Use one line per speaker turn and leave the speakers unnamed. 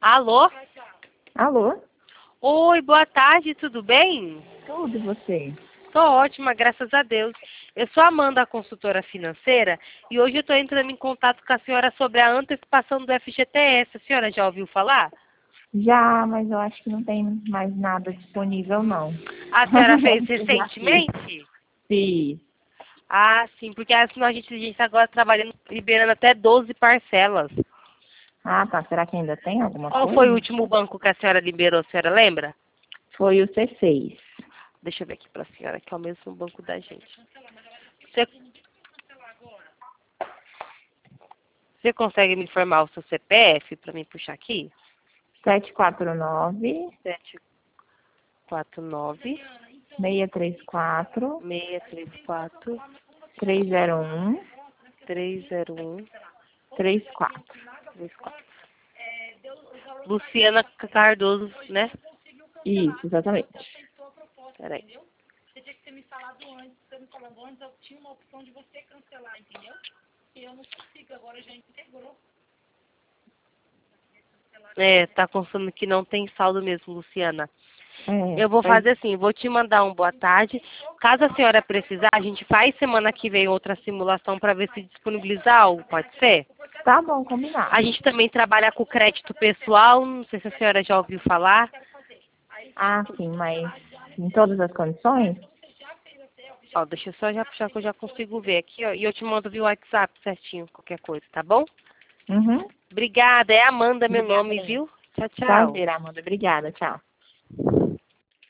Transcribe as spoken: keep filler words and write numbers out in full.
Alô?
Alô?
Oi, boa tarde, tudo bem?
Tudo e você?
Tô ótima, graças a Deus. Eu sou a Amanda, a consultora financeira, e hoje eu estou entrando em contato com a senhora sobre a antecipação do F G T S. A senhora já ouviu falar?
Já, mas eu acho que não tem mais nada disponível, não.
A senhora fez
Eu já fiz.
recentemente?
Fiz.
Ah, sim, porque assim, a gente está agora trabalhando, liberando até doze parcelas.
Ah, tá. Será que ainda tem alguma
Qual
coisa?
foi o último banco que a senhora liberou, a senhora lembra?
Foi o C seis.
Deixa eu ver aqui para a senhora, que é o mesmo banco da gente. Você, você consegue me informar o seu C P F para mim puxar aqui?
sete quatro nove,
Sete quatro nove
seis três quatro,
seis três quatro
três zero um,
três zero um
três quatro.
três quatro. Luciana Cardoso, né?
Isso, exatamente.
Peraí. É, tá constando que não tem saldo mesmo, Luciana.
É,
Eu vou
pois-
fazer assim, vou te mandar um boa tarde. Caso a senhora precisar, a gente faz semana que vem outra simulação para ver se disponibiliza algo, pode ser?
Tá bom, combinado.
A gente também trabalha com crédito pessoal, não sei se a senhora já ouviu falar.
Ah, sim, mas em todas as condições?
Ó, deixa eu só já puxar que eu já consigo ver aqui, ó. E eu te mando via WhatsApp certinho, qualquer coisa, tá bom?
Uhum.
Obrigada, é Amanda meu
Obrigada.
nome, viu? Tchau, tchau.
Prazer, Amanda. Obrigada. Tchau.